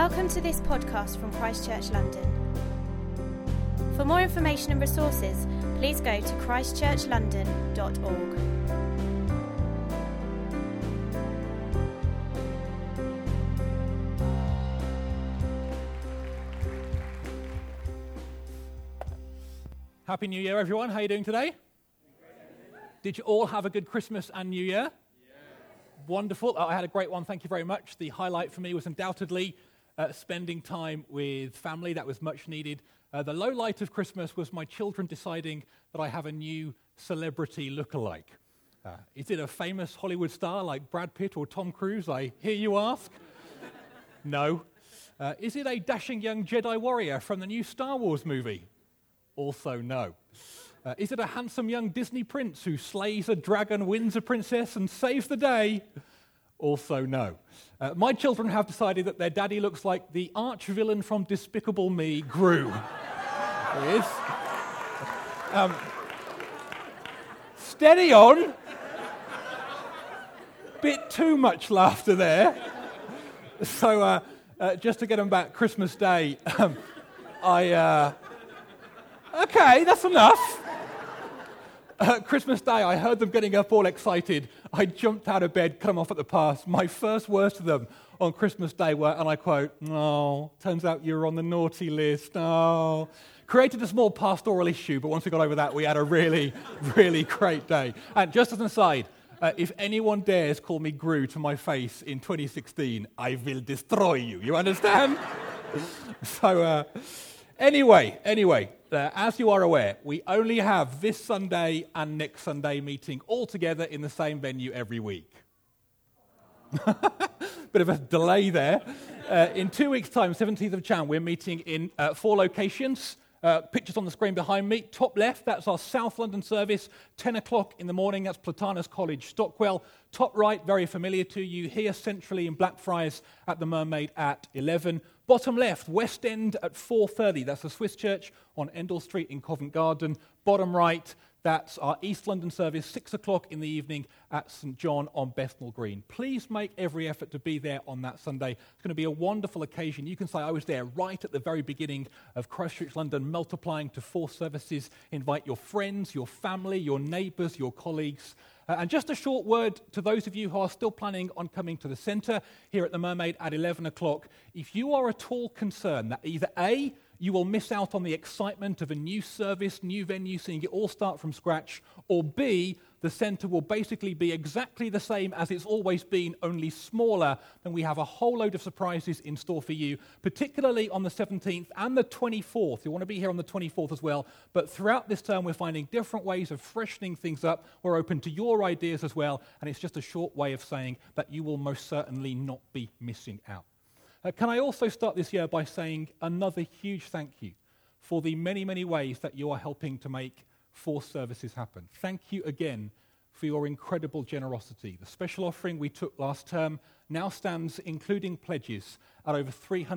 Welcome to this podcast from Christ Church London. For more information and resources, please go to christchurchlondon.org. Happy New Year, everyone. How are you doing today? Did you all have a good Christmas and New Year? Wonderful. I had a great one. Thank you very much. The highlight for me was undoubtedly spending time with family. That was much needed. The low light of Christmas was my children deciding that I have a new celebrity lookalike. Is it a famous Hollywood star like Brad Pitt or Tom Cruise? I hear you ask. No. Is it a dashing young Jedi warrior from the new Star Wars movie? Also no. Is it a handsome young Disney prince who slays a dragon, wins a princess, and saves the day? Also no. My children have decided that their daddy looks like the arch-villain from Despicable Me, Gru. There he is. Steady on. Bit too much laughter there. So just to get them back, Christmas Day, okay, that's enough. Christmas Day, I heard them getting up all excited. I jumped out of bed, cut them off at the pass. My first words to them on Christmas Day were, and I quote, "Oh, turns out you're on the naughty list. Oh." Created a small pastoral issue, but once we got over that, we had a really, really great day. And just as an aside, if anyone dares call me Gru to my face in 2016, I will destroy you. You understand? So, Anyway, as you are aware, we only have this Sunday and next Sunday meeting all together in the same venue every week. Bit of a delay there. In 2 weeks' time, 17th of Jan, we're meeting in 4 locations. Pictures on the screen behind me. Top left, that's our South London service, 10 o'clock in the morning. That's Platanus College, Stockwell. Top right, very familiar to you, here centrally in Blackfriars at the Mermaid at 11. Bottom left, West End at 4:30. That's the Swiss Church on Endell Street in Covent Garden. Bottom right, that's our East London service, 6 o'clock in the evening at St John on Bethnal Green. Please make every effort to be there on that Sunday. It's going to be a wonderful occasion. You can say, I was there right at the very beginning of Christ Church London, multiplying to 4 services. Invite your friends, your family, your neighbours, your colleagues. And just a short word to those of you who are still planning on coming to the centre here at the Mermaid at 11 o'clock. If you are at all concerned that either A, you will miss out on the excitement of a new service, new venue, seeing it all start from scratch, or B, the centre will basically be exactly the same as it's always been, only smaller, then we have a whole load of surprises in store for you, particularly on the 17th and the 24th. You want to be here on the 24th as well, but throughout this term we're finding different ways of freshening things up. We're open to your ideas as well, and it's just a short way of saying that you will most certainly not be missing out. Can I also start this year by saying another huge thank you for the many, many ways that you are helping to make 4 services happen. Thank you again for your incredible generosity. The special offering we took last term now stands, including pledges, at over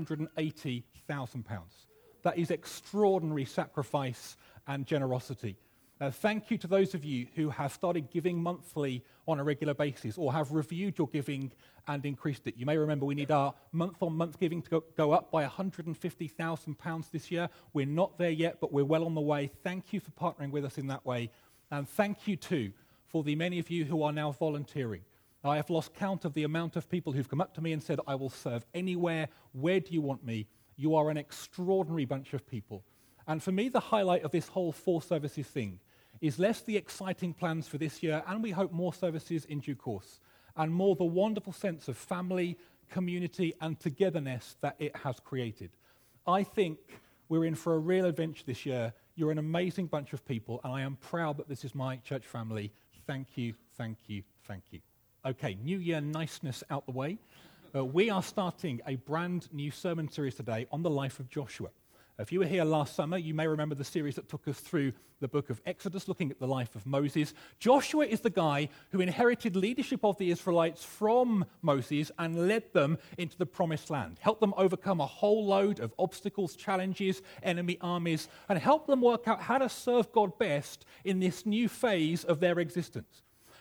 £380,000. That is extraordinary sacrifice and generosity. Thank you to those of you who have started giving monthly on a regular basis or have reviewed your giving and increased it. You may remember we need our month-on-month giving to go up by £150,000 this year. We're not there yet, but we're well on the way. Thank you for partnering with us in that way. And thank you, too, for the many of you who are now volunteering. I have lost count of the amount of people who've come up to me and said, I will serve anywhere. Where do you want me? You are an extraordinary bunch of people. And for me, the highlight of this whole 4 services thing is less the exciting plans for this year, and we hope more services in due course, and more the wonderful sense of family, community, and togetherness that it has created. I think we're in for a real adventure this year. You're an amazing bunch of people, and I am proud that this is my church family. Thank you, thank you, thank you. Okay, New Year niceness out the way. We are starting a brand new sermon series today on the life of Joshua. If you were here last summer, you may remember the series that took us through the book of Exodus, looking at the life of Moses. Joshua is the guy who inherited leadership of the Israelites from Moses and led them into the promised land, helped them overcome a whole load of obstacles, challenges, enemy armies, and helped them work out how to serve God best in this new phase of their existence.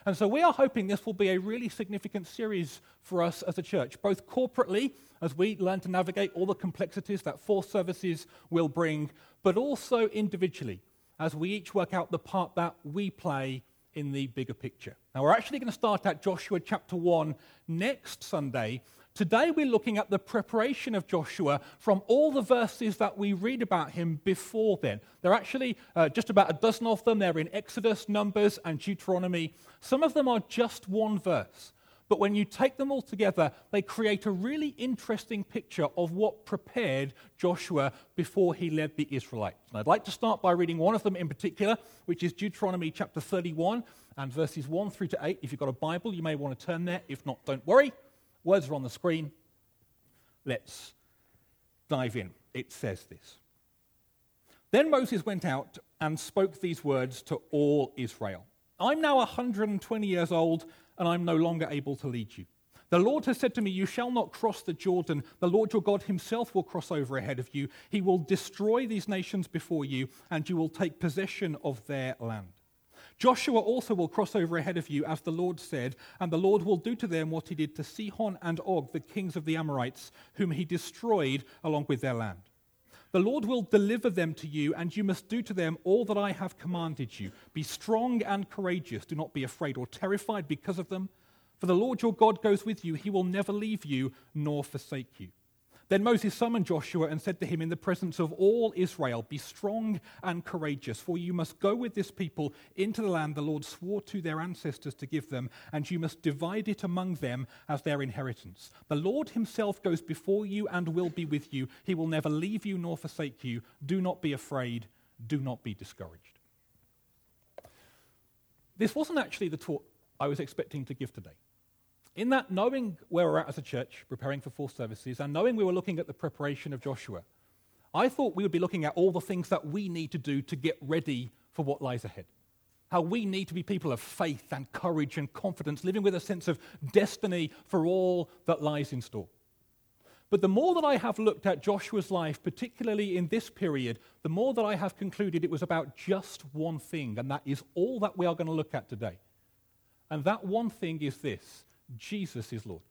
And so we are hoping this will be a really significant series for us as a church, both corporately, as we learn to navigate all the complexities that 4 services will bring, but also individually, as we each work out the part that we play in the bigger picture. Now, we're actually going to start at Joshua chapter 1 next Sunday. Today, we're looking at the preparation of Joshua from all the verses that we read about him before then. There are actually just about a dozen of them. They're in Exodus, Numbers, and Deuteronomy. Some of them are just one verse. But when you take them all together, they create a really interesting picture of what prepared Joshua before he led the Israelites. And I'd like to start by reading one of them in particular, which is Deuteronomy chapter 31 and verses 1 through to 8. If you've got a Bible, you may want to turn there. If not, don't worry. Words are on the screen. Let's dive in. It says this. Then Moses went out and spoke these words to all Israel. I'm now 120 years old, and I'm no longer able to lead you. The Lord has said to me, you shall not cross the Jordan. The Lord your God himself will cross over ahead of you. He will destroy these nations before you, and you will take possession of their land. Joshua also will cross over ahead of you, as the Lord said, and the Lord will do to them what he did to Sihon and Og, the kings of the Amorites, whom he destroyed along with their land. The Lord will deliver them to you, and you must do to them all that I have commanded you. Be strong and courageous. Do not be afraid or terrified because of them. For the Lord your God goes with you. He will never leave you nor forsake you. Then Moses summoned Joshua and said to him in the presence of all Israel, be strong and courageous, for you must go with this people into the land the Lord swore to their ancestors to give them, and you must divide it among them as their inheritance. The Lord himself goes before you and will be with you. He will never leave you nor forsake you. Do not be afraid. Do not be discouraged. This wasn't actually the talk I was expecting to give today. In that, knowing where we're at as a church, preparing for 4 services, and knowing we were looking at the preparation of Joshua, I thought we would be looking at all the things that we need to do to get ready for what lies ahead. How we need to be people of faith and courage and confidence, living with a sense of destiny for all that lies in store. But the more that I have looked at Joshua's life, particularly in this period, the more that I have concluded it was about just one thing, and that is all that we are going to look at today. And that one thing is this: Jesus is Lord.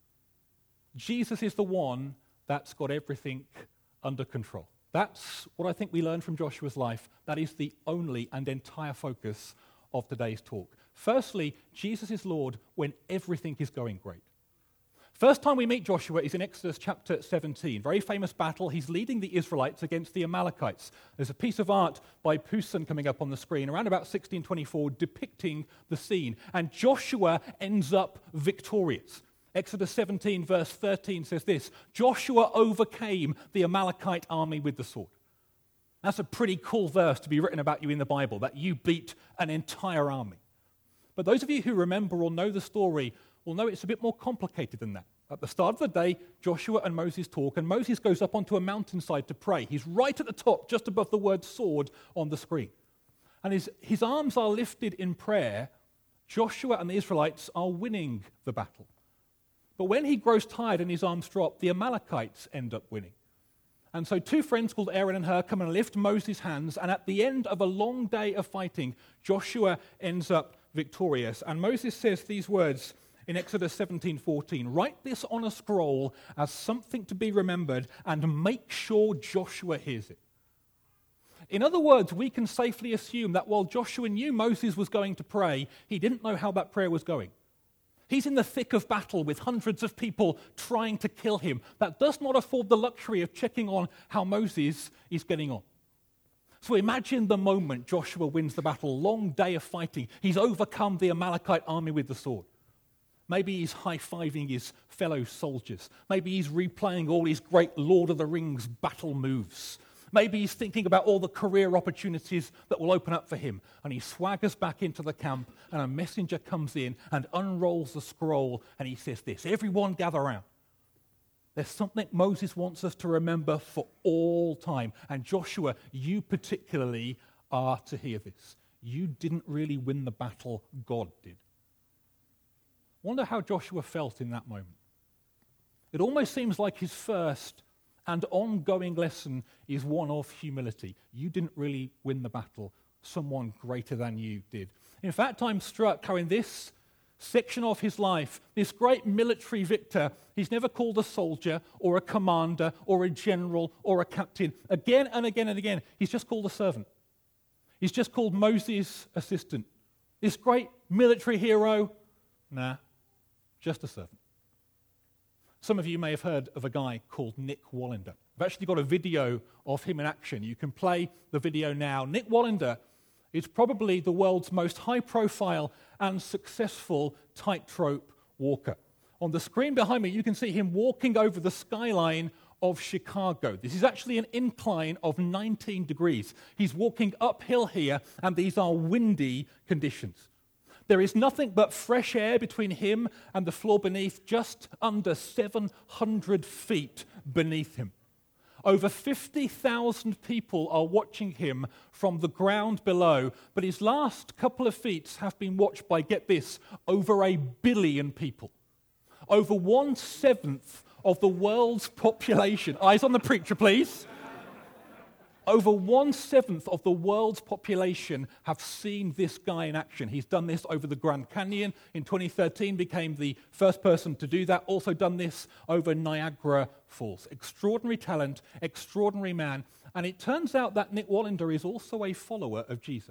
Jesus is the one that's got everything under control. That's what I think we learn from Joshua's life. That is the only and entire focus of today's talk. Firstly, Jesus is Lord when everything is going great. First time we meet Joshua is in Exodus chapter 17. Very famous battle. He's leading the Israelites against the Amalekites. There's a piece of art by Poussin coming up on the screen around about 1624 depicting the scene. And Joshua ends up victorious. Exodus 17 verse 13 says this: Joshua overcame the Amalekite army with the sword. That's a pretty cool verse to be written about you in the Bible, that you beat an entire army. But those of you who remember or know the story will know it's a bit more complicated than that. At the start of the day, Joshua and Moses talk, and Moses goes up onto a mountainside to pray. He's right at the top, just above the word sword on the screen. And his arms are lifted in prayer. Joshua and the Israelites are winning the battle. But when he grows tired and his arms drop, the Amalekites end up winning. And so 2 friends called Aaron and Hur come and lift Moses' hands, and at the end of a long day of fighting, Joshua ends up victorious. And Moses says these words in Exodus 17:14, write this on a scroll as something to be remembered, and make sure Joshua hears it. In other words, we can safely assume that while Joshua knew Moses was going to pray, he didn't know how that prayer was going. He's in the thick of battle with hundreds of people trying to kill him. That does not afford the luxury of checking on how Moses is getting on. So imagine the moment Joshua wins the battle, long day of fighting. He's overcome the Amalekite army with the sword. Maybe he's high-fiving his fellow soldiers. Maybe he's replaying all his great Lord of the Rings battle moves. Maybe he's thinking about all the career opportunities that will open up for him. And he swaggers back into the camp, and a messenger comes in and unrolls the scroll, and he says this: everyone gather around. There's something Moses wants us to remember for all time. And Joshua, you particularly are to hear this. You didn't really win the battle, God did. Wonder how Joshua felt in that moment. It almost seems like his first and ongoing lesson is one of humility. You didn't really win the battle. Someone greater than you did. In fact, I'm struck how in this section of his life, this great military victor, he's never called a soldier or a commander or a general or a captain. Again and again and again, he's just called a servant. He's just called Moses' assistant. This great military hero, nah, just a servant. Some of you may have heard of a guy called Nick Wallander. I've actually got a video of him in action. You can play the video now. Nick Wallander is probably the world's most high-profile and successful tightrope walker. On the screen behind me, you can see him walking over the skyline of Chicago. This is actually an incline of 19 degrees. He's walking uphill here, and these are windy conditions. There is nothing but fresh air between him and the floor beneath, just under 700 feet beneath him. Over 50,000 people are watching him from the ground below, but his last couple of feats have been watched by, get this, over 1 billion people. Over 1/7 of the world's population. Eyes on the preacher, please. Over 1/7 of the world's population have seen this guy in action. He's done this over the Grand Canyon. In 2013, became the first person to do that. Also done this over Niagara Falls. Extraordinary talent, extraordinary man. And it turns out that Nick Wallander is also a follower of Jesus.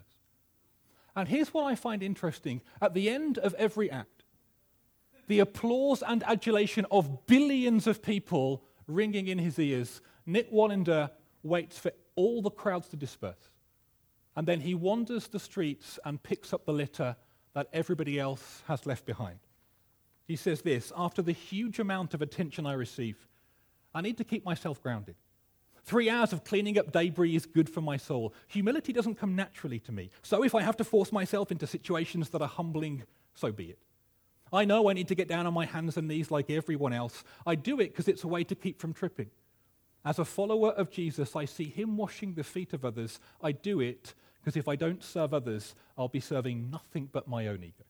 And here's what I find interesting. At the end of every act, the applause and adulation of billions of people ringing in his ears, Nick Wallander waits for all the crowds to disperse. And then he wanders the streets and picks up the litter that everybody else has left behind. He says this, after the huge amount of attention I receive, I need to keep myself grounded. 3 hours of cleaning up debris is good for my soul. Humility doesn't come naturally to me. So if I have to force myself into situations that are humbling, so be it. I know I need to get down on my hands and knees like everyone else. I do it because it's a way to keep from tripping. As a follower of Jesus, I see him washing the feet of others. I do it because if I don't serve others, I'll be serving nothing but my own ego.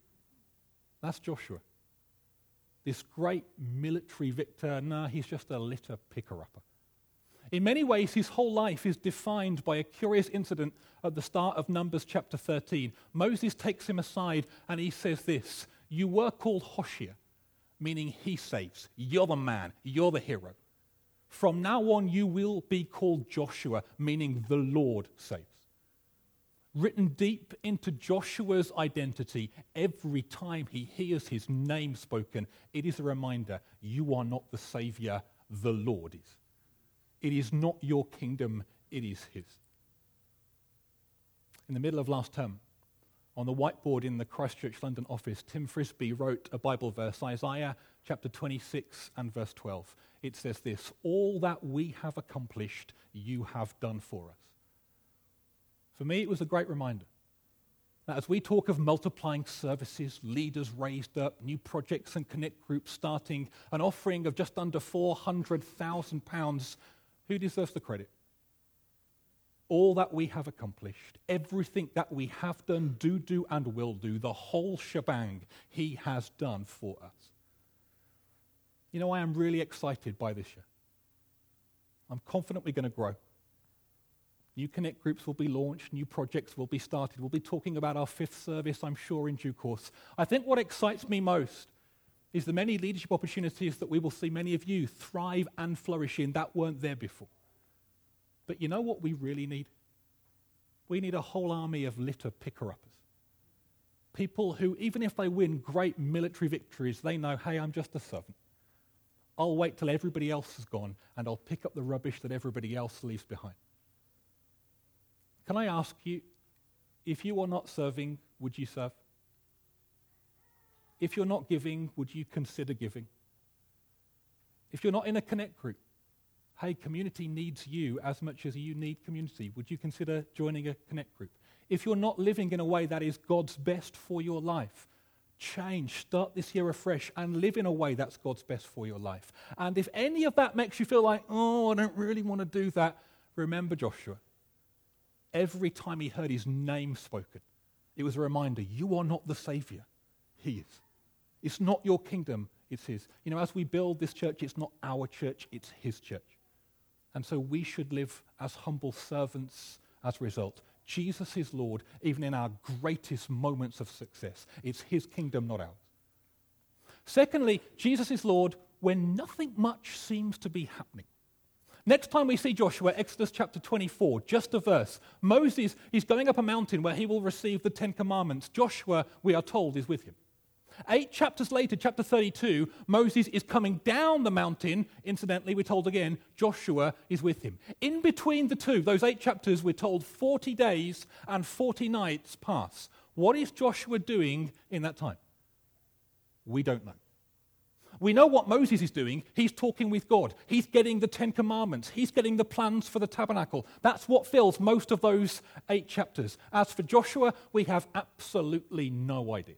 That's Joshua. This great military victor, he's just a litter picker-upper. In many ways, his whole life is defined by a curious incident at the start of Numbers chapter 13. Moses takes him aside and he says this, you were called Hoshea, meaning he saves. You're the man. You're the hero. From now on, you will be called Joshua, meaning the Lord saves. Written deep into Joshua's identity, every time he hears his name spoken, it is a reminder, you are not the Savior, the Lord is. It is not your kingdom, it is his. In the middle of last term, on the whiteboard in the Christchurch London office, Tim Frisbee wrote a Bible verse, Isaiah chapter 26 and verse 12. It says this, all that we have accomplished, you have done for us. For me, it was a great reminder that as we talk of multiplying services, leaders raised up, new projects and connect groups starting, an offering of just under £400,000, who deserves the credit? All that we have accomplished, everything that we have done, do, and will do, the whole shebang he has done for us. You know, I am really excited by this year. I'm confident we're going to grow. New connect groups will be launched, new projects will be started. We'll be talking about our 5th service, I'm sure, in due course. I think what excites me most is the many leadership opportunities that we will see many of you thrive and flourish in that weren't there before. But you know what we really need? We need a whole army of litter picker-uppers. People who, even if they win great military victories, they know, hey, I'm just a servant. I'll wait till everybody else has gone, and I'll pick up the rubbish that everybody else leaves behind. Can I ask you, if you are not serving, would you serve? If you're not giving, would you consider giving? If you're not in a connect group, hey, community needs you as much as you need community. Would you consider joining a connect group? If you're not living in a way that is God's best for your life, change, start this year afresh and live in a way that's God's best for your life. And if any of that makes you feel like, oh, I don't really want to do that, remember Joshua. Every time he heard his name spoken, it was a reminder, you are not the Savior, he is. It's not your kingdom, it's his. You know, as we build this church, it's not our church, it's his church. And so we should live as humble servants as a result. Jesus is Lord even in our greatest moments of success. It's his kingdom, not ours. Secondly, Jesus is Lord when nothing much seems to be happening. Next time we see Joshua, Exodus chapter 24, just a verse. Moses is going up a mountain where he will receive the 10 Commandments. Joshua, we are told, is with him. 8 chapters later, chapter 32, Moses is coming down the mountain. Incidentally, we're told again, Joshua is with him. In between the two, those 8 chapters, we're told 40 days and 40 nights pass. What is Joshua doing in that time? We don't know. We know what Moses is doing. He's talking with God. He's getting the 10 Commandments. He's getting the plans for the tabernacle. That's what fills most of those 8 chapters. As for Joshua, we have absolutely no idea.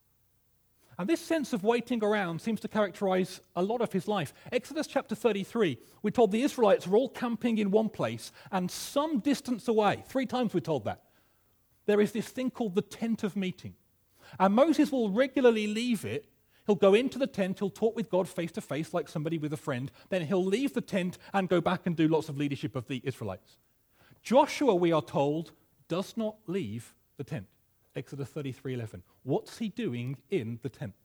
And this sense of waiting around seems to characterize a lot of his life. Exodus chapter 33, we're told the Israelites were all camping in one place, and some distance away, 3 times we're told that, there is this thing called the tent of meeting. And Moses will regularly leave it. He'll go into the tent, he'll talk with God face to face like somebody with a friend, then he'll leave the tent and go back and do lots of leadership of the Israelites. Joshua, we are told, does not leave the tent. Exodus 33:11. What's he doing in the tent?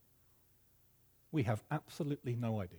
We have absolutely no idea.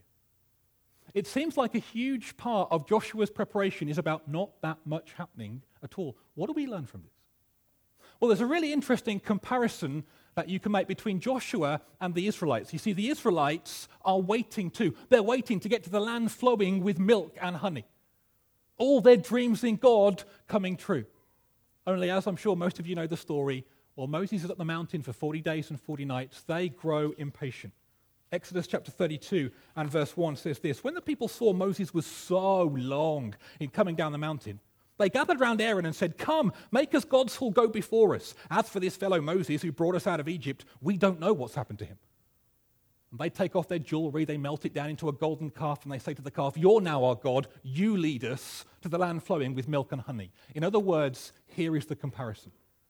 It seems like a huge part of Joshua's preparation is about not that much happening at all. What do we learn from this? Well, there's a really interesting comparison that you can make between Joshua and the Israelites. You see, the Israelites are waiting too. They're waiting to get to the land flowing with milk and honey. All their dreams in God coming true. Only, as I'm sure most of you know the story, while Moses is at the mountain for 40 days and 40 nights, they grow impatient. Exodus chapter 32 and verse 1 says this: when the people saw Moses was so long in coming down the mountain, they gathered round Aaron and said, "Come, make us gods who'll go before us. As for this fellow Moses who brought us out of Egypt, we don't know what's happened to him." And they take off their jewelry, they melt it down into a golden calf, and they say to the calf, "You're now our God. You lead us to the land flowing with milk and honey." In other words, here is the comparison.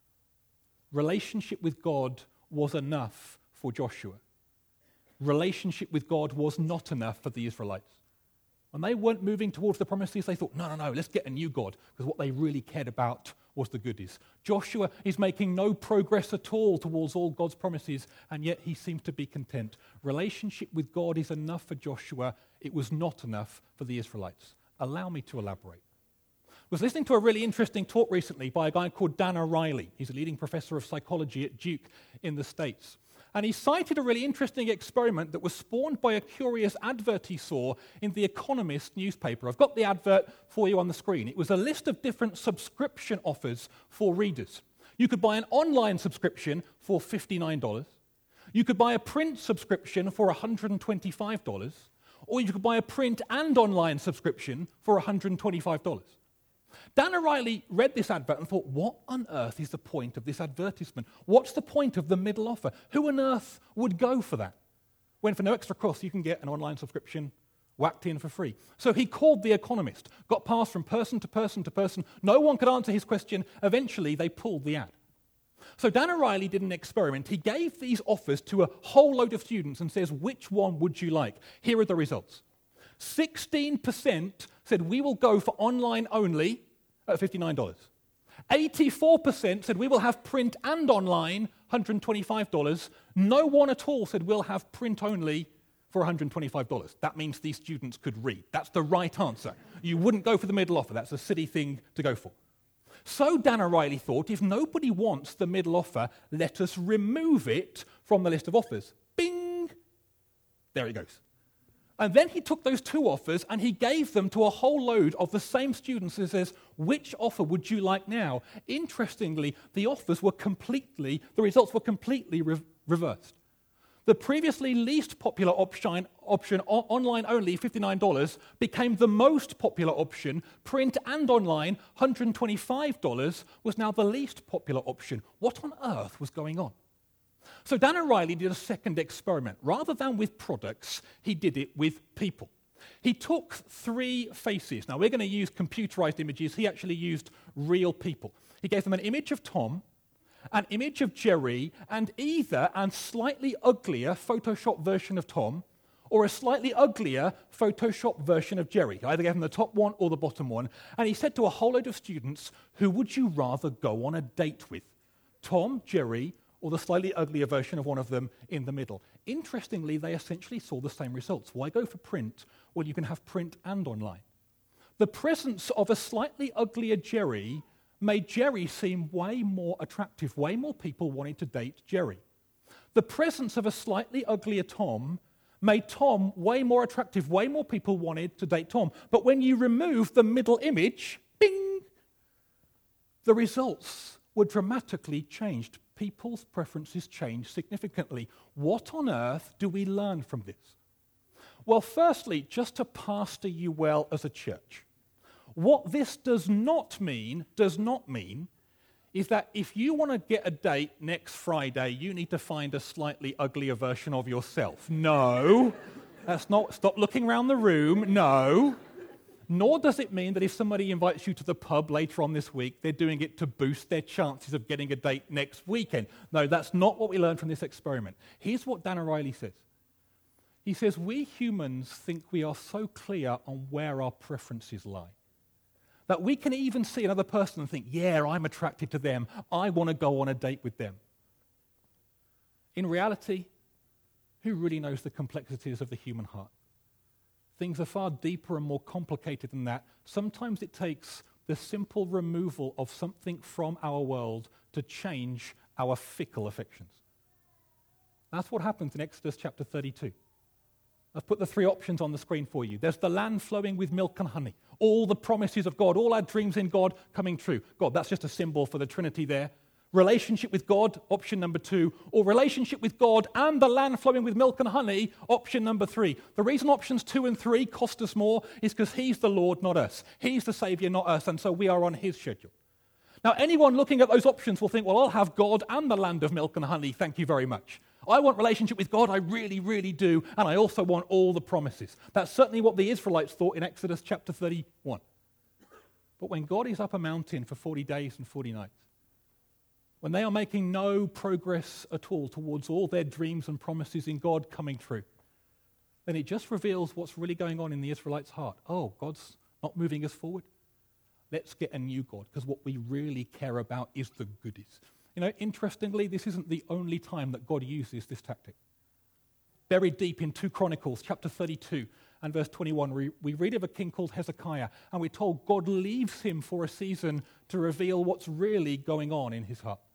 Relationship with God was enough for Joshua. Relationship with God was not enough for the Israelites. When they weren't moving towards the promises, they thought, no, let's get a new God, because what they really cared about was the goodies. Joshua is making no progress at all towards all God's promises, and yet he seems to be content. Relationship with God is enough for Joshua. It was not enough for the Israelites. Allow me to elaborate. I was listening to a really interesting talk recently by a guy called Dan O'Reilly. He's a leading professor of psychology at Duke in the States. And he cited a really interesting experiment that was spawned by a curious advert he saw in The Economist newspaper. I've got the advert for you on the screen. It was a list of different subscription offers for readers. You could buy an online subscription for $59. You could buy a print subscription for $125. Or you could buy a print and online subscription for $125. Dan O'Reilly read this advert and thought, what on earth is the point of this advertisement? What's the point of the middle offer? Who on earth would go for that? When for no extra cost you can get an online subscription whacked in for free. So he called The Economist, got passed from person to person to person. No one could answer his question. Eventually they pulled the ad. So Dan O'Reilly did an experiment. He gave these offers to a whole load of students and says, which one would you like? Here are the results. 16% said, we will go for online only at $59. 84% said, we will have print and online, $125. No one at all said, we'll have print only for $125. That means these students could read. That's the right answer. You wouldn't go for the middle offer. That's a silly thing to go for. So Dan O'Reilly thought, if nobody wants the middle offer, let us remove it from the list of offers. Bing! There it goes. And then he took those 2 offers and he gave them to a whole load of the same students and says, which offer would you like now? Interestingly, the results were completely reversed. The previously least popular option online only, $59, became the most popular option. Print and online, $125, was now the least popular option. What on earth was going on? So Dan O'Reilly did a second experiment. Rather than with products, he did it with people. He took 3 faces. Now, we're going to use computerized images. He actually used real people. He gave them an image of Tom, an image of Jerry, and either a slightly uglier Photoshop version of Tom, or a slightly uglier Photoshop version of Jerry. I either gave him the top one or the bottom one. And he said to a whole load of students, who would you rather go on a date with? Tom, Jerry, or the slightly uglier version of one of them in the middle? Interestingly, they essentially saw the same results. Why go for print? Well, you can have print and online. The presence of a slightly uglier Jerry made Jerry seem way more attractive. Way more people wanted to date Jerry. The presence of a slightly uglier Tom made Tom way more attractive. Way more people wanted to date Tom. But when you remove the middle image, bing, the results were dramatically changed. People's preferences changed significantly. What on earth do we learn from this? Well, firstly, just to pastor you well as a church, what this does not mean is that if you want to get a date next Friday, you need to find a slightly uglier version of yourself. No, that's not. Stop looking around the room. No. Nor does it mean that if somebody invites you to the pub later on this week, they're doing it to boost their chances of getting a date next weekend. No, that's not what we learned from this experiment. Here's what Dan O'Reilly says. He says, we humans think we are so clear on where our preferences lie that we can even see another person and think, yeah, I'm attracted to them. I want to go on a date with them. In reality, who really knows the complexities of the human heart? Things are far deeper and more complicated than that. Sometimes it takes the simple removal of something from our world to change our fickle affections. That's what happens in Exodus chapter 32. I've put the three options on the screen for you. There's the land flowing with milk and honey. All the promises of God, all our dreams in God coming true. God, that's just a symbol for the Trinity there. Relationship with God, option number 2. Or relationship with God and the land flowing with milk and honey, option number 3. The reason options 2 and 3 cost us more is because He's the Lord, not us. He's the Savior, not us, and so we are on His schedule. Now, anyone looking at those options will think, well, I'll have God and the land of milk and honey, thank you very much. I want relationship with God, I really, really do, and I also want all the promises. That's certainly what the Israelites thought in Exodus chapter 31. But when God is up a mountain for 40 days and 40 nights, when they are making no progress at all towards all their dreams and promises in God coming true, then it just reveals what's really going on in the Israelites' heart. Oh, God's not moving us forward. Let's get a new God, because what we really care about is the goodies. You know, interestingly, this isn't the only time that God uses this tactic. Buried deep in 2 Chronicles, chapter 32 and verse 21, we read of a king called Hezekiah, and we're told God leaves him for a season to reveal what's really going on in his heart.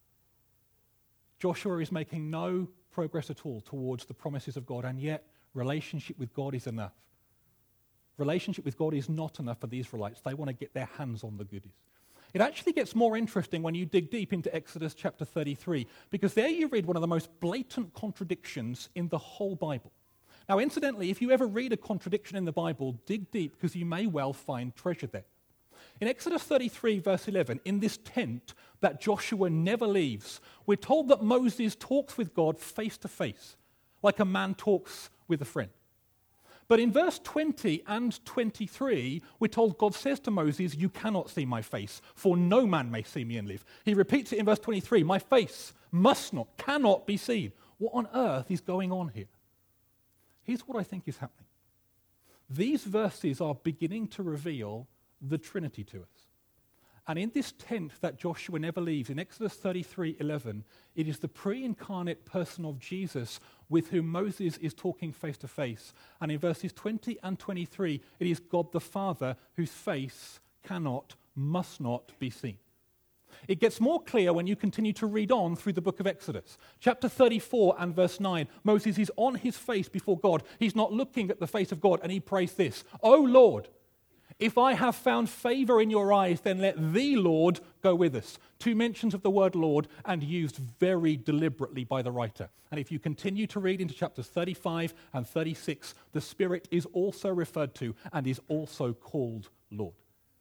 Joshua is making no progress at all towards the promises of God, and yet relationship with God is enough. Relationship with God is not enough for the Israelites. They want to get their hands on the goodies. It actually gets more interesting when you dig deep into Exodus chapter 33, because there you read one of the most blatant contradictions in the whole Bible. Now, incidentally, if you ever read a contradiction in the Bible, dig deep, because you may well find treasure there. In Exodus 33, verse 11, in this tent that Joshua never leaves, we're told that Moses talks with God face to face, like a man talks with a friend. But in verse 20 and 23, we're told God says to Moses, you cannot see my face, for no man may see me and live. He repeats it in verse 23, my face must not, cannot be seen. What on earth is going on here? Here's what I think is happening. These verses are beginning to reveal the Trinity to us. And in this tent that Joshua never leaves, in Exodus 33:11, it is the pre-incarnate person of Jesus with whom Moses is talking face to face. And in verses 20 and 23, it is God the Father whose face cannot, must not be seen. It gets more clear when you continue to read on through the book of Exodus. Chapter 34 and verse 9, Moses is on his face before God. He's not looking at the face of God, and he prays this, O Lord, if I have found favor in your eyes, then let the Lord go with us. 2 mentions of the word Lord, and used very deliberately by the writer. And if you continue to read into chapters 35 and 36, the Spirit is also referred to and is also called Lord.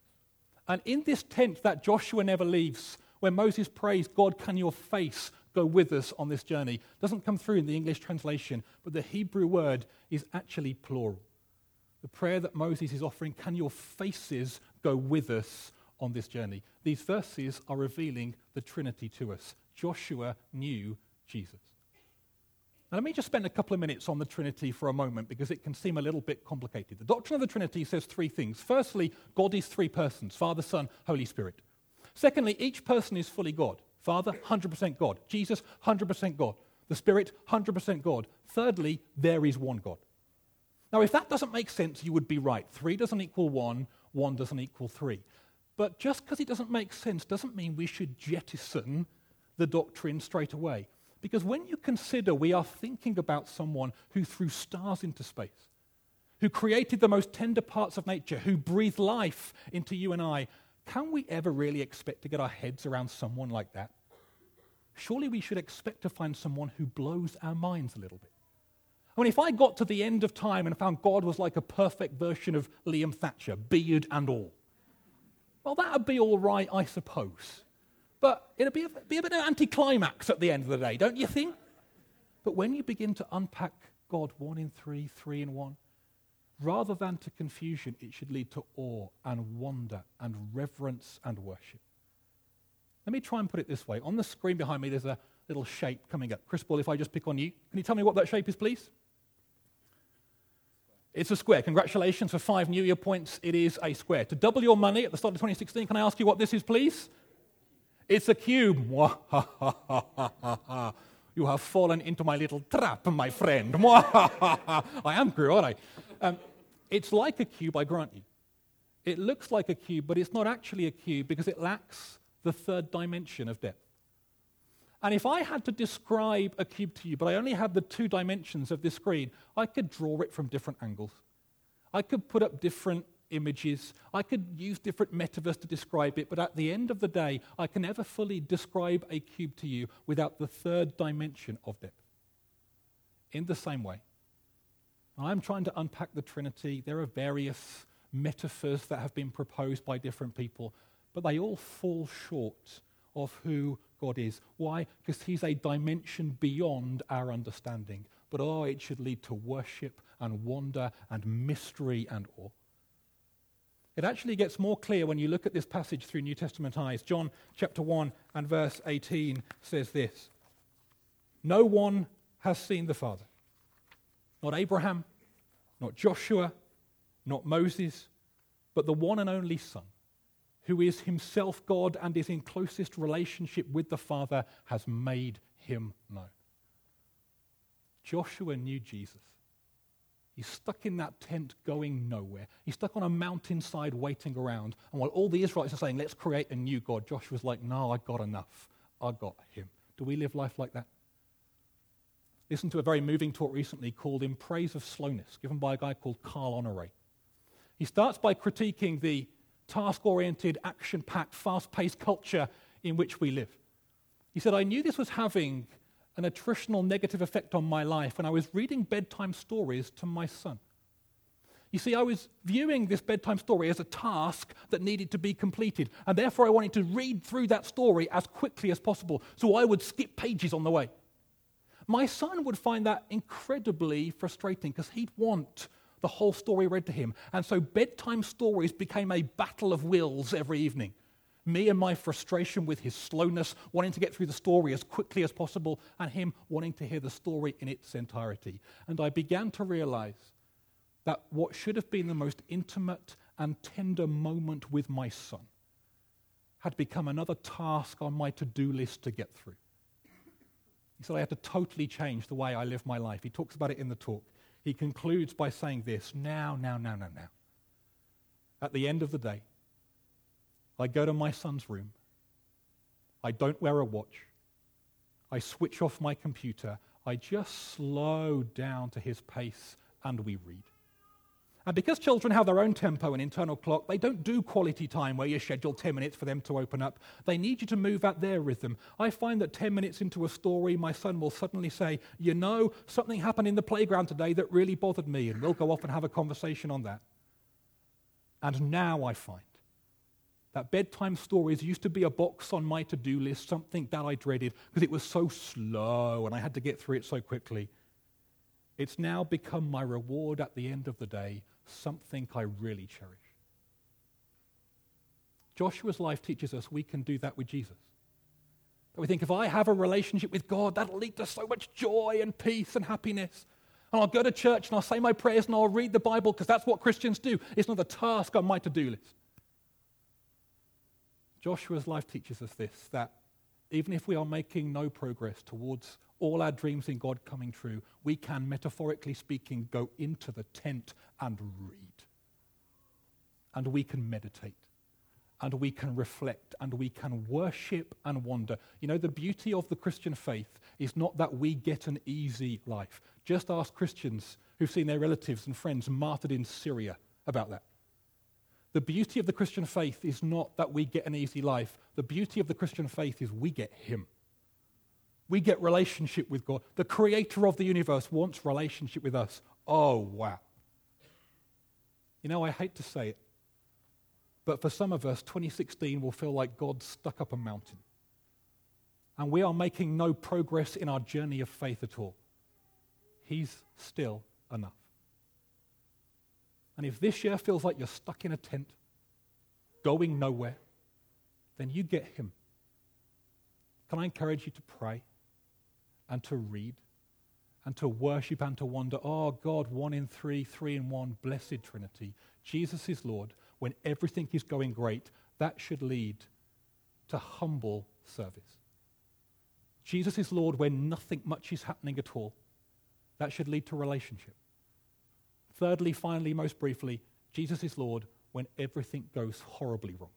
And in this tent that Joshua never leaves, when Moses prays, God, can your face go with us on this journey? Doesn't come through in the English translation, but the Hebrew word is actually plural. The prayer that Moses is offering, can your faces go with us on this journey? These verses are revealing the Trinity to us. Joshua knew Jesus. Now, let me just spend a couple of minutes on the Trinity for a moment because it can seem a little bit complicated. The doctrine of the Trinity says three things. Firstly, God is three persons, Father, Son, Holy Spirit. Secondly, each person is fully God. Father, 100% God. Jesus, 100% God. The Spirit, 100% God. Thirdly, there is one God. Now, if that doesn't make sense, you would be right. 3 doesn't equal 1, 1 doesn't equal 3. But just because it doesn't make sense doesn't mean we should jettison the doctrine straight away. Because when you consider we are thinking about someone who threw stars into space, who created the most tender parts of nature, who breathed life into you and I, can we ever really expect to get our heads around someone like that? Surely we should expect to find someone who blows our minds a little bit. I mean, if I got to the end of time and found God was like a perfect version of Liam Thatcher, beard and all, well, that would be all right, I suppose. But it'd be a bit of an anticlimax at the end of the day, don't you think? But when you begin to unpack God 1 in 3, 3 in 1, rather than to confusion, it should lead to awe and wonder and reverence and worship. Let me try and put it this way. On the screen behind me, there's a little shape coming up. Chris Ball, if I just pick on you, can you tell me what that shape is, please? It's a square. Congratulations for 5 New Year points. It is a square. To double your money at the start of 2016, can I ask you what this is, please? It's a cube. You have fallen into my little trap, my friend. I am Gru, aren't I? It's like a cube, I grant you. It looks like a cube, but it's not actually a cube because it lacks the third dimension of depth. And if I had to describe a cube to you, but I only had the 2 dimensions of this screen, I could draw it from different angles. I could put up different images. I could use different metaphors to describe it, but at the end of the day, I can never fully describe a cube to you without the third dimension of depth. In the same way, I'm trying to unpack the Trinity. There are various metaphors that have been proposed by different people, but they all fall short of who God is. Why? Because he's a dimension beyond our understanding. But it should lead to worship and wonder and mystery and awe. It actually gets more clear when you look at this passage through New Testament eyes. John chapter 1 and verse 18 says this: "No one has seen the Father. Not Abraham, not Joshua, not Moses, but the one and only Son, who is himself God and is in closest relationship with the Father, has made him known." Joshua knew Jesus. He's stuck in that tent going nowhere. He's stuck on a mountainside waiting around. And while all the Israelites are saying, let's create a new God, Joshua's like, no, I got enough. I got him. Do we live life like that? Listened to a very moving talk recently called In Praise of Slowness, given by a guy called Carl Honoré. He starts by critiquing the task-oriented, action-packed, fast-paced culture in which we live. He said, I knew this was having an attritional negative effect on my life when I was reading bedtime stories to my son. You see, I was viewing this bedtime story as a task that needed to be completed, and therefore I wanted to read through that story as quickly as possible, so I would skip pages on the way. My son would find that incredibly frustrating because he'd want the whole story read to him, and so bedtime stories became a battle of wills every evening. Me and my frustration with his slowness, wanting to get through the story as quickly as possible, and him wanting to hear the story in its entirety. And I began to realize that what should have been the most intimate and tender moment with my son had become another task on my to-do list to get through. He said I had to totally change the way I live my life. He talks about it in the talk. He concludes by saying this: now. At the end of the day, I go to my son's room. I don't wear a watch. I switch off my computer. I just slow down to his pace and we read. And because children have their own tempo and internal clock, they don't do quality time where you schedule 10 minutes for them to open up. They need you to move at their rhythm. I find that 10 minutes into a story, my son will suddenly say, you know, something happened in the playground today that really bothered me, and we'll go off and have a conversation on that. And now I find that bedtime stories used to be a box on my to-do list, something that I dreaded because it was so slow and I had to get through it so quickly. It's now become my reward at the end of the day, something I really cherish. Joshua's life teaches us we can do that with Jesus. That we think, if I have a relationship with God, that'll lead to so much joy and peace and happiness. And I'll go to church and I'll say my prayers and I'll read the Bible because that's what Christians do. It's not a task on my to-do list. Joshua's life teaches us this, that even if we are making no progress towards all our dreams in God coming true, we can, metaphorically speaking, go into the tent and read. And we can meditate. And we can reflect. And we can worship and wonder. You know, the beauty of the Christian faith is not that we get an easy life. Just ask Christians who've seen their relatives and friends martyred in Syria about that. The beauty of the Christian faith is not that we get an easy life. The beauty of the Christian faith is we get Him. We get relationship with God. The creator of the universe wants relationship with us. Oh, wow. You know, I hate to say it, but for some of us, 2016 will feel like God stuck up a mountain. And we are making no progress in our journey of faith at all. He's still enough. And if this year feels like you're stuck in a tent, going nowhere, then you get Him. Can I encourage you to pray and to read and to worship and to wonder, oh God, 1 in 3, 3 in 1, blessed Trinity. Jesus is Lord. When everything is going great, that should lead to humble service. Jesus is Lord when nothing much is happening at all. That should lead to relationship. Thirdly, finally, most briefly, Jesus is Lord when everything goes horribly wrong.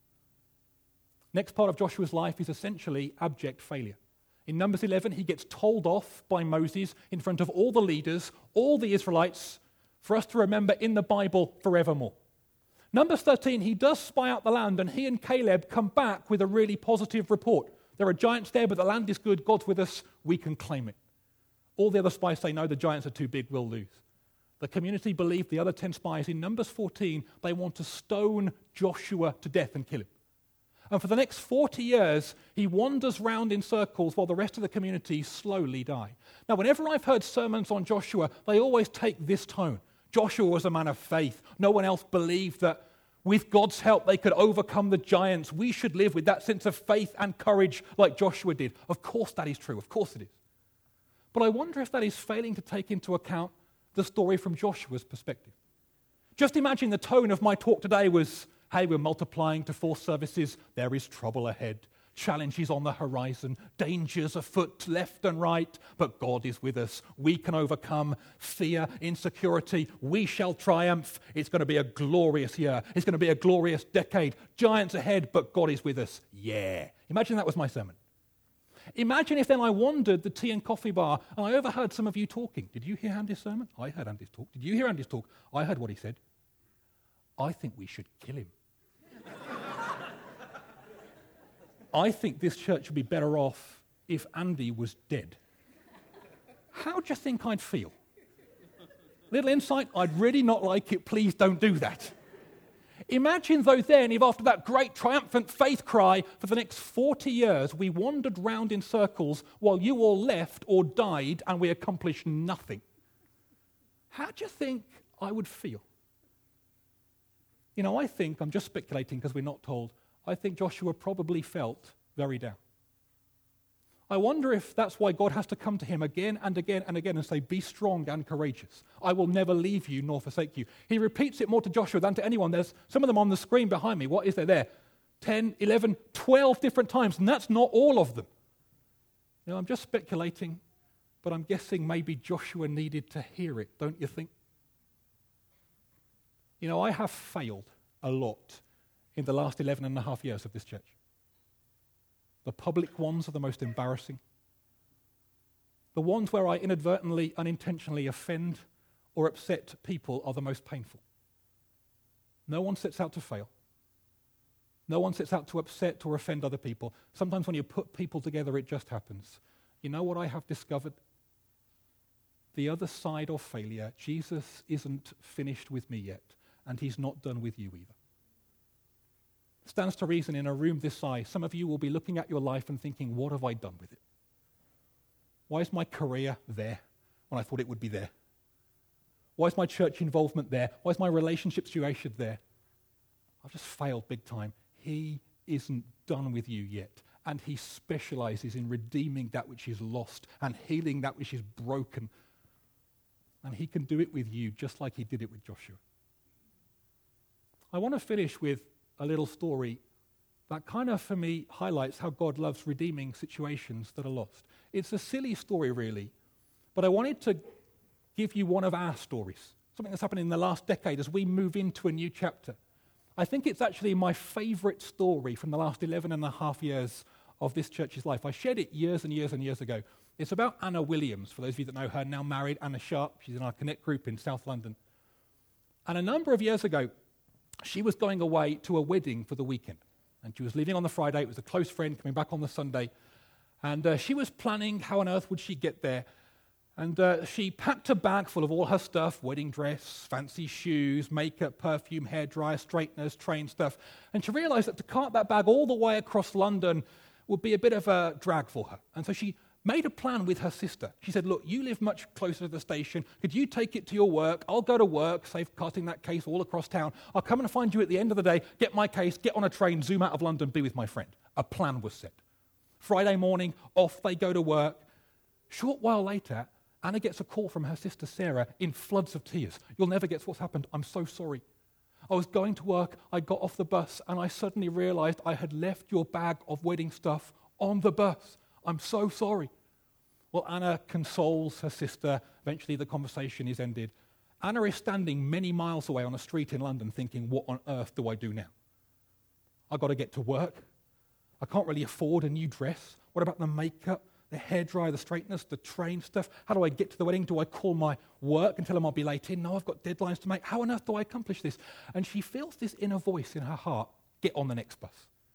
Next part of Joshua's life is essentially abject failure. In Numbers 11, he gets told off by Moses in front of all the leaders, all the Israelites, for us to remember in the Bible forevermore. Numbers 13, he does spy out the land, and he and Caleb come back with a really positive report. There are giants there, but the land is good, God's with us, we can claim it. All the other spies say, no, the giants are too big, we'll lose. The community believed the other 10 spies. In Numbers 14, they want to stone Joshua to death and kill him. And for the next 40 years, he wanders round in circles while the rest of the community slowly die. Now, whenever I've heard sermons on Joshua, they always take this tone. Joshua was a man of faith. No one else believed that with God's help they could overcome the giants. We should live with that sense of faith and courage like Joshua did. Of course that is true. Of course it is. But I wonder if that is failing to take into account the story from Joshua's perspective. Just imagine the tone of my talk today was, hey, we're multiplying to 4 services. There is trouble ahead. Challenges on the horizon. Dangers afoot left and right. But God is with us. We can overcome fear, insecurity. We shall triumph. It's going to be a glorious year. It's going to be a glorious decade. Giants ahead, but God is with us. Yeah. Imagine that was my sermon. Imagine if then I wandered the tea and coffee bar and I overheard some of you talking. Did you hear Andy's sermon? I heard Andy's talk. Did you hear Andy's talk? I heard what he said. I think we should kill him. I think this church would be better off if Andy was dead. How do you think I'd feel? Little insight, I'd really not like it. Please don't do that. Imagine, though, then, if after that great triumphant faith cry for the next 40 years, we wandered round in circles while you all left or died and we accomplished nothing. How do you think I would feel? You know, I think, I'm just speculating because we're not told, I think Joshua probably felt very down. I wonder if that's why God has to come to him again and again and again and say, be strong and courageous. I will never leave you nor forsake you. He repeats it more to Joshua than to anyone. There's some of them on the screen behind me. What is there? 10, 11, 12 different times, and that's not all of them. You know, I'm just speculating, but I'm guessing maybe Joshua needed to hear it, don't you think? You know, I have failed a lot in the last 11 and a half years of this church. The public ones are the most embarrassing. The ones where I inadvertently, unintentionally offend or upset people are the most painful. No one sets out to fail. No one sets out to upset or offend other people. Sometimes when you put people together, it just happens. You know what I have discovered? The other side of failure, Jesus isn't finished with me yet, and he's not done with you either. Stands to reason in a room this size, some of you will be looking at your life and thinking, what have I done with it? Why is my career there when I thought it would be there? Why is my church involvement there? Why is my relationship situation there? I've just failed big time. He isn't done with you yet. And he specializes in redeeming that which is lost and healing that which is broken. And he can do it with you just like he did it with Joshua. I want to finish with a little story that kind of, for me, highlights how God loves redeeming situations that are lost. It's a silly story, really, but I wanted to give you one of our stories, something that's happened in the last decade as we move into a new chapter. I think it's actually my favorite story from the last 11 and a half years of this church's life. I shared it years and years and years ago. It's about Anna Williams, for those of you that know her, now married, Anna Sharp. She's in our Connect group in South London. And a number of years ago, she was going away to a wedding for the weekend. And she was leaving on the Friday. It was a close friend coming back on the Sunday. And she was planning how on earth would she get there. And she packed a bag full of all her stuff, wedding dress, fancy shoes, makeup, perfume, hairdryer, straighteners, train stuff. And she realized that to cart that bag all the way across London would be a bit of a drag for her. And so she made a plan with her sister. She said, look, you live much closer to the station. Could you take it to your work? I'll go to work, save carting that case all across town. I'll come and find you at the end of the day, get my case, get on a train, zoom out of London, be with my friend. A plan was set. Friday morning, off they go to work. Short while later, Anna gets a call from her sister Sarah in floods of tears. You'll never guess what's happened. I'm so sorry. I was going to work, I got off the bus, and I suddenly realized I had left your bag of wedding stuff on the bus. I'm so sorry. Well, Anna consoles her sister. Eventually the conversation is ended. Anna is standing many miles away on a street in London thinking, what on earth do I do now? I've got to get to work. I can't really afford a new dress. What about the makeup, the hairdryer, the straighteners, the train stuff? How do I get to the wedding? Do I call my work and tell them I'll be late in? No, I've got deadlines to make. How on earth do I accomplish this? And she feels this inner voice in her heart, get on the next bus.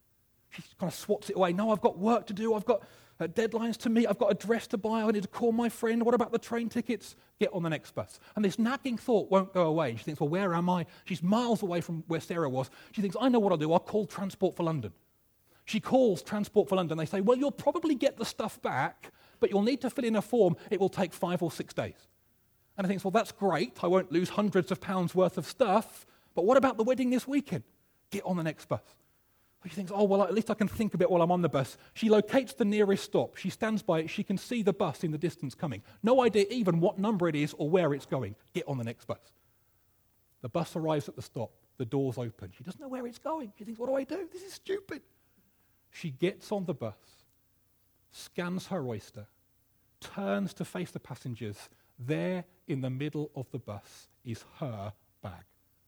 She kind of swats it away. No, I've got work to do. I've got deadlines to meet. I've got a dress to buy. I need to call my friend. What about the train tickets? Get on the next bus. And this nagging thought won't go away. And she thinks, well, where am I? She's miles away from where Sarah was. She thinks, I know what I'll do. I'll call Transport for London. She calls Transport for London. They say, well, you'll probably get the stuff back, but you'll need to fill in a form. It will take 5 or 6 days. And I think, well, that's great. I won't lose hundreds of pounds worth of stuff. But what about the wedding this weekend? Get on the next bus. She thinks, oh, well, at least I can think a bit while I'm on the bus. She locates the nearest stop. She stands by it. She can see the bus in the distance coming. No idea even what number it is or where it's going. Get on the next bus. The bus arrives at the stop. The doors open. She doesn't know where it's going. She thinks, what do I do? This is stupid. She gets on the bus, scans her oyster, turns to face the passengers. There in the middle of the bus is her bag.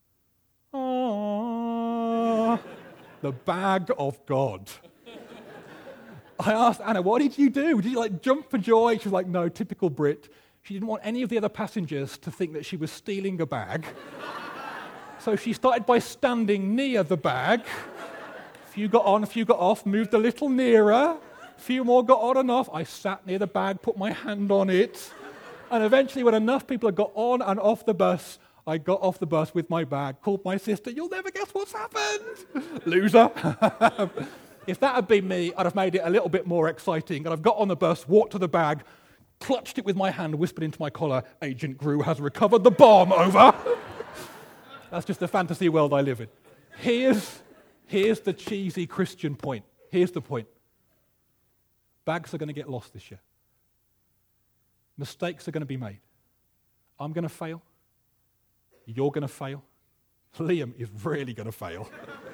Aww. The bag of God. I asked Anna, what did you do? Did you jump for joy? She was like, no, typical Brit. She didn't want any of the other passengers to think that she was stealing a bag. So she started by standing near the bag. A few got on, a few got off, moved a little nearer. A few more got on and off. I sat near the bag, put my hand on it. And eventually, when enough people had got on and off the bus, I got off the bus with my bag, called my sister. You'll never guess what's happened. Loser. If that had been me, I'd have made it a little bit more exciting. And I've got on the bus, walked to the bag, clutched it with my hand, whispered into my collar, Agent Gru has recovered the bomb, over. That's just the fantasy world I live in. Here's the cheesy Christian point. Here's the point. Bags are going to get lost this year. Mistakes are going to be made. I'm going to fail. You're going to fail. Liam is really going to fail.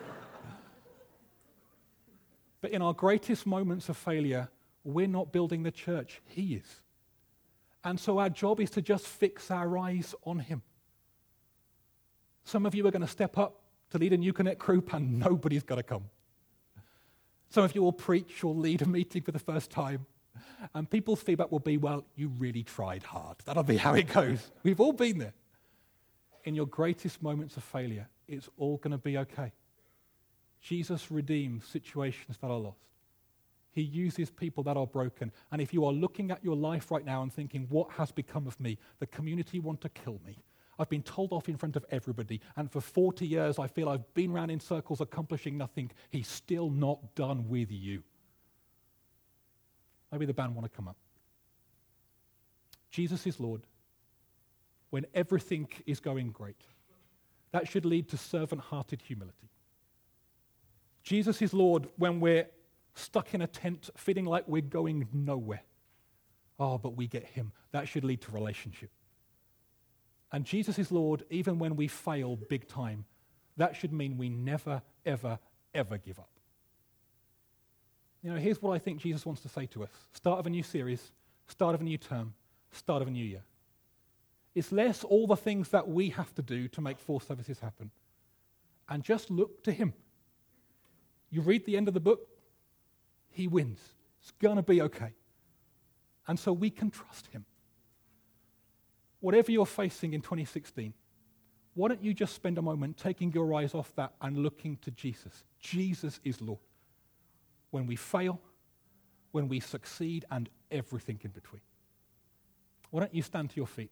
But in our greatest moments of failure, we're not building the church. He is. And so our job is to just fix our eyes on him. Some of you are going to step up to lead a New Connect group and nobody's going to come. Some of you will preach or lead a meeting for the first time. And people's feedback will be, well, you really tried hard. That'll be how it goes. We've all been there. In your greatest moments of failure, it's all going to be okay. Jesus redeems situations that are lost. He uses people that are broken. And if you are looking at your life right now and thinking, what has become of me? The community want to kill me. I've been told off in front of everybody. And for 40 years, I feel I've been around in circles accomplishing nothing. He's still not done with you. Maybe the band want to come up. Jesus is Lord when everything is going great. That should lead to servant-hearted humility. Jesus is Lord when we're stuck in a tent, feeling like we're going nowhere. Oh, but we get him. That should lead to relationship. And Jesus is Lord even when we fail big time. That should mean we never, ever, ever give up. You know, here's what I think Jesus wants to say to us. Start of a new series, start of a new term, start of a new year. It's less all the things that we have to do to make 4 services happen. And just look to him. You read the end of the book, he wins. It's going to be okay. And so we can trust him. Whatever you're facing in 2016, why don't you just spend a moment taking your eyes off that and looking to Jesus? Jesus is Lord. When we fail, when we succeed, and everything in between. Why don't you stand to your feet?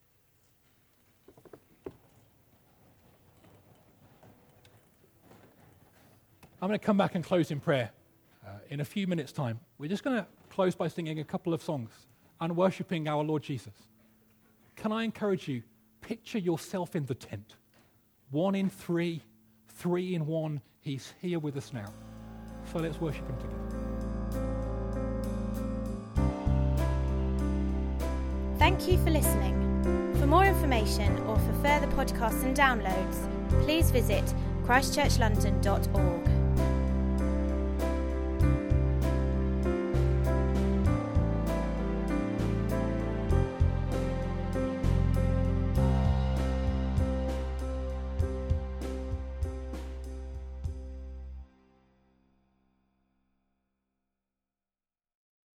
I'm going to come back and close in prayer in a few minutes' time. We're just going to close by singing a couple of songs and worshipping our Lord Jesus. Can I encourage you, picture yourself in the tent. 1 in 3, 3 in 1. He's here with us now. So let's worship him together. Thank you for listening. For more information or for further podcasts and downloads, please visit christchurchlondon.org.